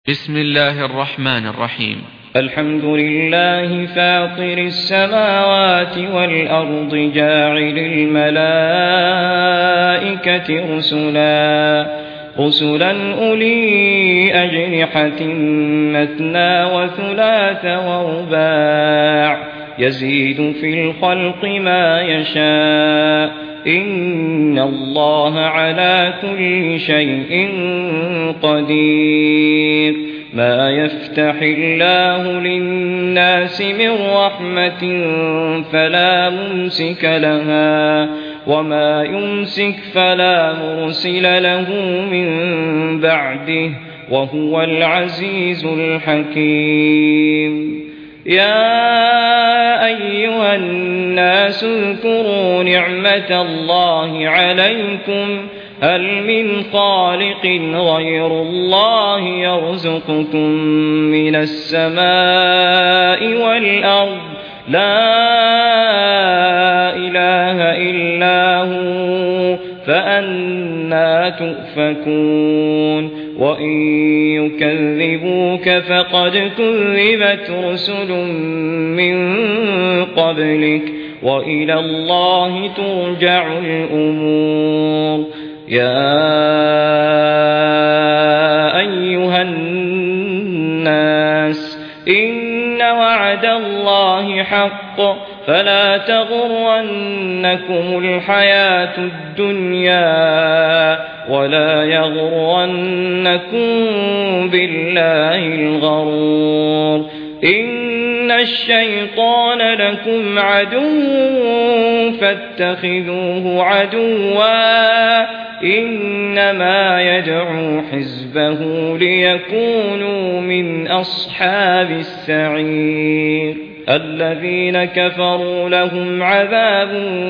بسم الله الرحمن الرحيم. الحمد لله فاطر السماوات والأرض جاعل الملائكة رسلا أولي أجنحة مثنى وثلاث ورباع يزيد في الخلق ما يشاء إن الله على كل شيء قدير. ما يفتح الله للناس من رحمة فلا ممسك لها وما يمسك فلا مرسل له من بعده وهو العزيز الحكيم. يا أيها الناس اذكروا نعمة الله عليكم هل من خالق غير الله يرزقكم من السماء والأرض لا إله إلا هو فأنى تؤفكون. وإن يكذبوك فقد كذبت رسل من قبلك وإلى الله ترجع الأمور. يا أيها الناس إن وعد الله حق فلا تغرنكم الحياة الدنيا ولا يغرنكم بالله الغرور. إن الشيطان لكم عدو فاتخذوه عدوا إنما يدعو حزبه ليكونوا من أصحاب السعير. الذين كفروا لهم عذاب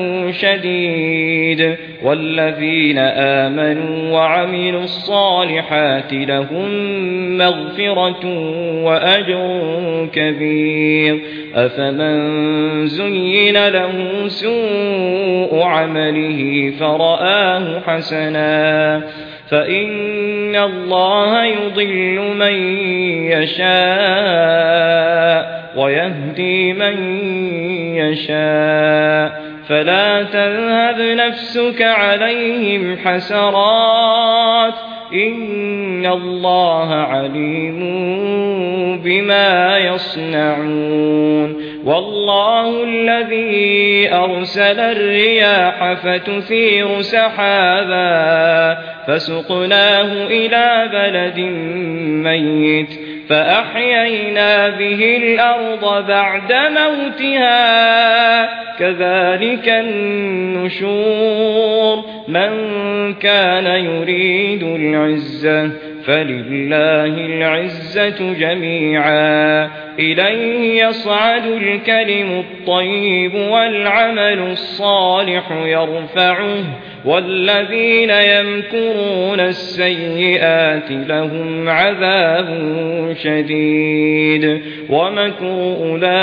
شديد والذين آمنوا وعملوا الصالحات لهم مغفرة وأجر كبير. أفمن زين له سوء عمله فرآه حسنا فإن الله يضل من يشاء ويهدي من يشاء فلا تذهب نفسك عليهم حسرات إن الله عليم بما يصنعون. والله الذي أرسل الرياح فتثير سحابا فسقناه إلى بلد ميت فأحيينا به الأرض بعد موتها كذلك النشور. من كان يريد العزة فلله العزة جميعا إليه يصعد الكلم الطيب والعمل الصالح يرفعه والذين يمكرون السيئات لهم عذاب شديد ومكر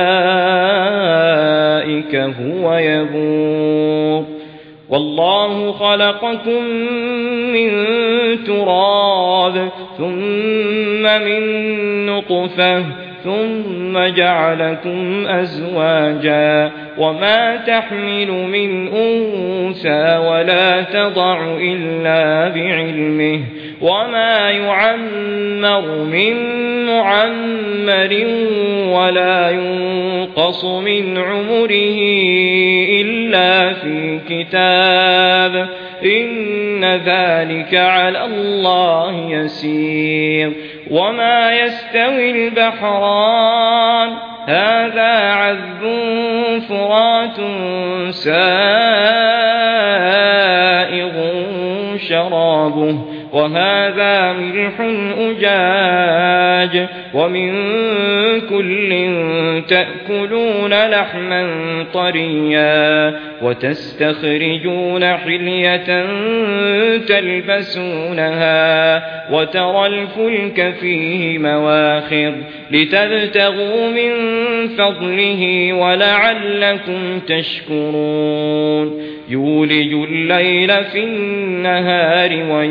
أولئك هو يبور. والله خلقكم من تراب ثم من نطفة ثم جعلكم أزواجا وما تحمل من أنثى ولا تضع إلا بعلمه وما يعمر من معمر ولا ينقص من عمره إلا في كتاب إن ذلك على الله يسير. وما يستوي البحران هذا عذب فرات سائغ شرابه وهذا ملح أجاج ومن كل تأكلون لحما طريا وتستخرجون حلية تلبسونها وترى الفلك فيه مواخر لتبتغوا من فضله ولعلكم تشكرون يولج الليل في النهار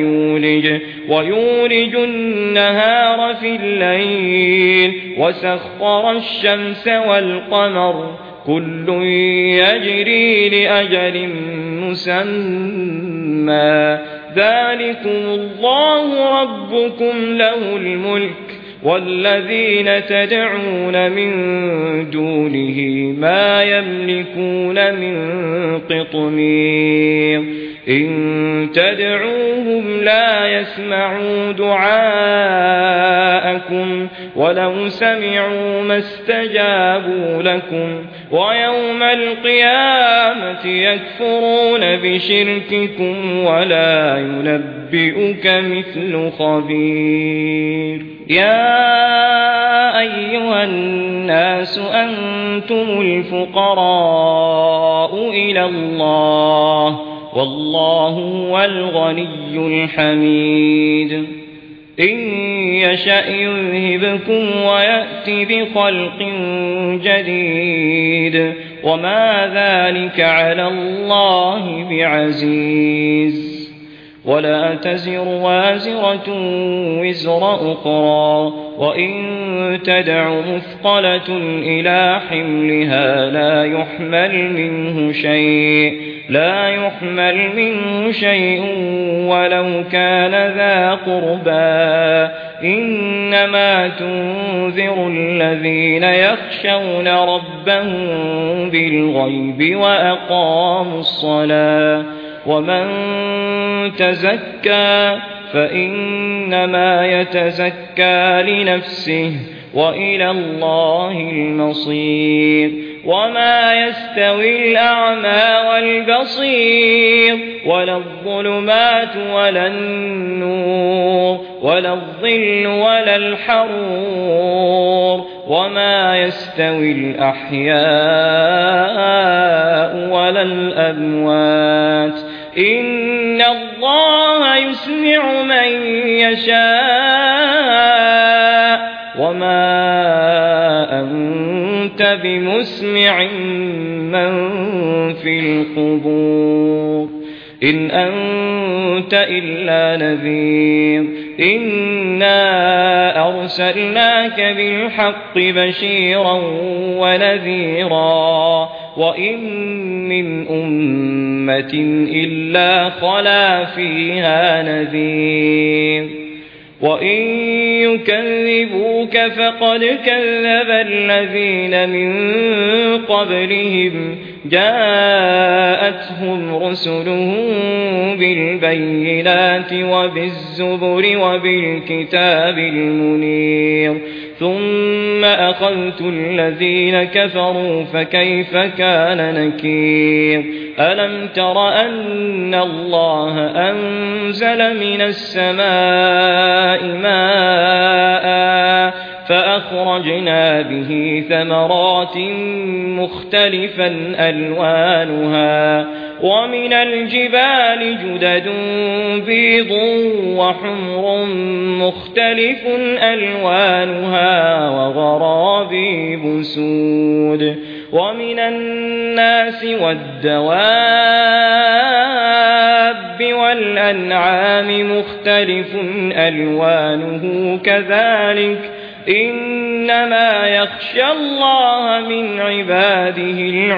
ويولج النهار في الليل وسخر الشمس والقمر كل يجري لأجل مسمى ذلكم الله ربكم له الملك والذين تدعون من دونه ما يملكون من قطمير إن تدعوهم لا يسمعوا دعاءكم ولو سمعوا ما استجابوا لكم ويوم القيامة يكفرون بشرككم ولا ينبئك مثل خبير يا أيها الناس أنتم الفقراء إلى الله والله هو الغني الحميد إن يشأ يذهبكم ويأتي بخلق جديد وما ذلك على الله بعزيز ولا تزر وازرة وزر أخرى وإن تدع مثقلة إلى حملها لا يحمل منه شيء ولو كان ذا قربى إنما تنذر الذين يخشون ربهم بالغيب وأقاموا الصلاة ومن تزكى فإنما يتزكى لنفسه وإلى الله المصير وما يستوي الأعمى والبصير ولا الظلمات ولا النور ولا الظل ولا الحرور وما يستوي الأحياء ولا الأموات إن الله يسمع من يشاء وما أنت بمسمع من في القبور إن أنت إلا نذير إنا أرسلناك بالحق بشيرا ونذيرا وإن من أمة إلا خلا فيها نذير وإن يكذبوك فقد كذب الذين من قبلهم جاءتهم رسلهم بالبينات وبالزبر وبالكتاب المنير ثم أخذت الذين كفروا فكيف كان نكير ألم تر أن الله أنزل من السماء ماء فأخرجنا به ثمرات مختلفا ألوانها ومن الجبال جدد بيض وحمر مختلف ألوانها وغرابيب سود ومن الناس والدواب والأنعام مختلف ألوانه كذلك إنما يخشى الله من عباده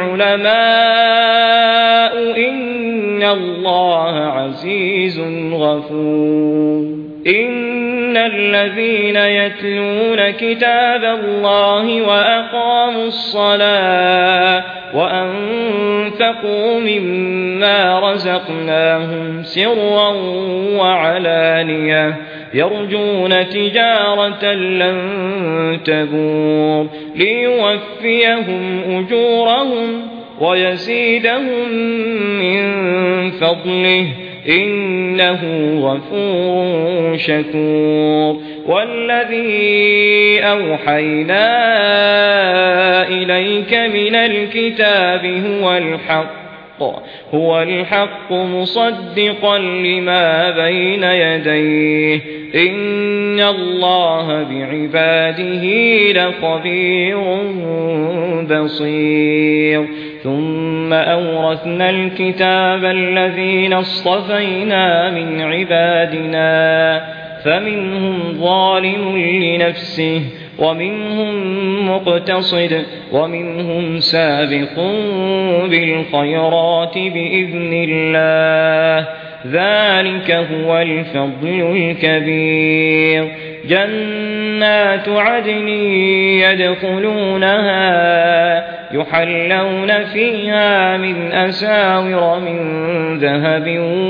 العلماء إن الله عزيز غفور إن الذين يتلون كتاب الله وأقاموا الصلاة وأنفقوا مما رزقناهم سرا وعلانية يرجون تجارة لن تبور ليوفيهم أجورهم ويزيدهم من فضله إنه غفور شكور والذي أوحينا إليك من الكتاب هو الحق هو الحق مصدقا لما بين يديه إن الله بعباده لخبير بصير ثم أورثنا الكتاب الذين اصطفينا من عبادنا فمنهم ظالم لنفسه ومنهم مقتصد ومنهم سابق بالخيرات بإذن الله ذلك هو الفضل الكبير جنات عدن يدخلونها يحلون فيها من أساور من ذهب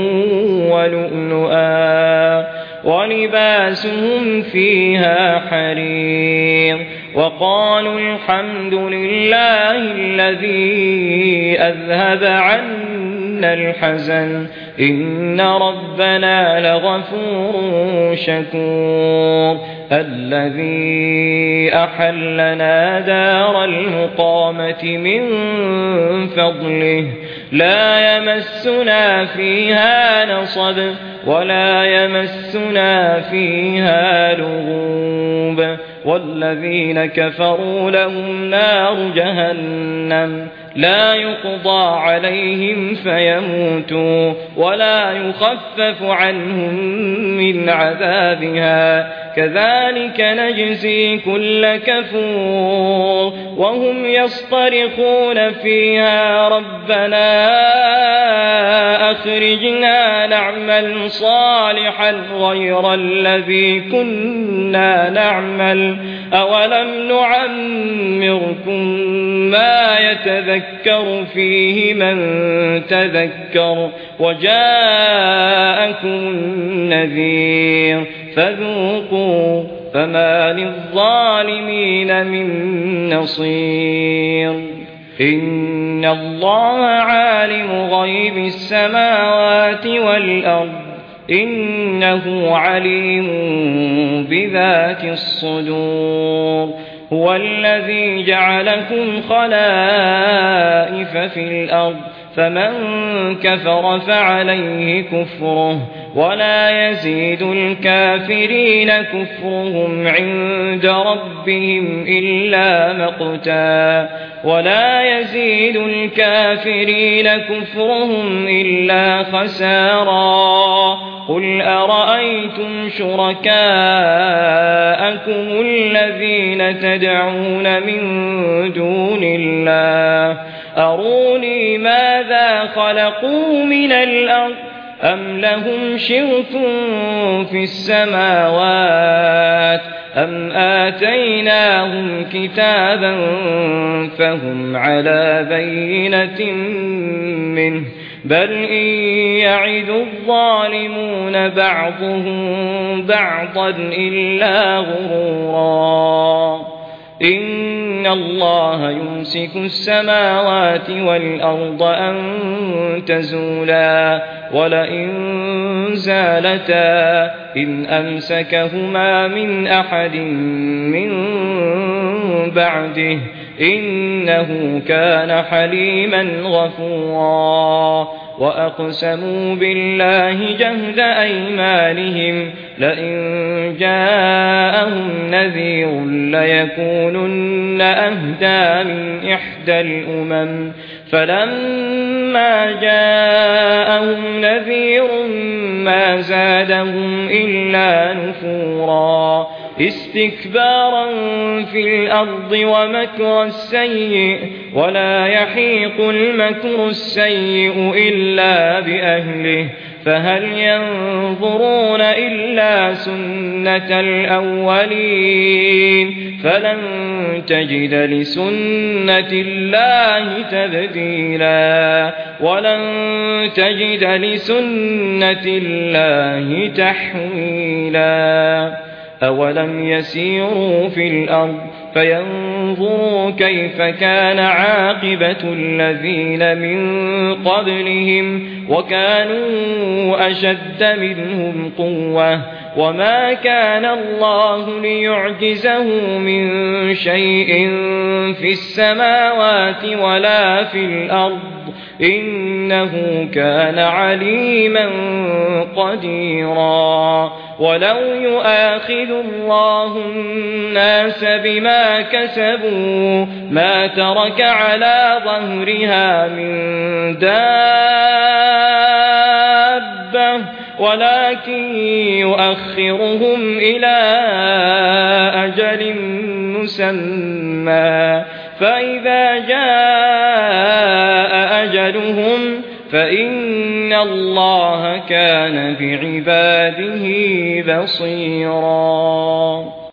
ولؤلؤا ولباسهم فيها حرير وقالوا الحمد لله الذي أذهب عنا الحزن إن ربنا لغفور شكور الذي أحلنا دار المقامة من فضله لا يمسنا فيها نصب ولا يمسنا فيها لغوب والذين كفروا لهم نار جهنم لا يقضى عليهم فيموتوا ولا يخفف عنهم من عذابها كذلك نجزي كل كفور وهم يصطرخون فيها ربنا أخرجنا نعمل صالحا غير الذي كنا نعمل أولم نعمركم ما يتذكر فيه من تذكر وجاءكم النذير فذوقوا فما للظالمين من نصير إن الله عالم غيب السماوات والأرض إنه عليم بذات الصدور هو الذي جعلكم خلائف في الأرض فمن كفر فعليه كفره ولا يزيد الكافرين كفرهم عند ربهم إلا مقتا ولا يزيد الكافرين كفرهم إلا خسارا قل أرأيتم شركاءكم الذين تدعون من دون الله أروني ماذا خلقوا من الأرض أم لهم شرك في السماوات أم آتيناهم كتابا فهم على بينة منه بل إن يعد الظالمون بعضهم بعضا إلا غرورا إن الله يمسك السماوات والأرض أن تزولا ولئن زالتا إن أمسكهما من أحد من بعده إنه كان حليما غفورا وأقسموا بالله جهد أيمانهم لئن جاءهم نذير ليكونن أهدى من إحدى الأمم فلما جاءهم نذير ما زادهم إلا نفورا استكبارا في الأرض ومكر السيء ولا يحيق المكر السيء إلا بأهله فهل ينظرون إلا سنة الأولين فلن تجد لسنة الله تبديلا ولن تجد لسنة الله تحويلا أولم يسيروا في الأرض فينظروا كيف كان عاقبة الذين من قبلهم وكانوا أشد منهم قوة وما كان الله ليعجزه من شيء في السماوات ولا في الأرض إنه كان عليما قديرا ولو يؤاخذ الله الناس بما كسبوا ما ترك على ظهرها من دابة ولكن يؤخرهم إلى أجل مسمى فإذا جاء أجلهم فإن الله كان بعباده بصيرا